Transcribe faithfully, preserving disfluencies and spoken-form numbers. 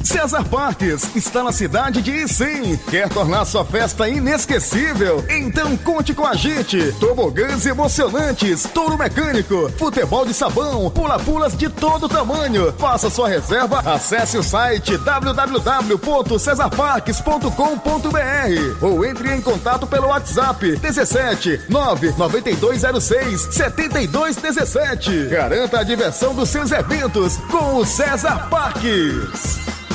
César Parques está na cidade de Icim. Quer tornar sua festa inesquecível? Então conte com a gente. Tobogãs emocionantes, touro mecânico, futebol de sabão, pula-pulas de todo tamanho. Faça sua reserva, acesse o site w w w ponto cesar parques ponto com ponto b r ou entre em contato pelo WhatsApp dezessete nove nove dois zero seis sete dois um sete. Garanta a diversão dos seus eventos com o César Parques.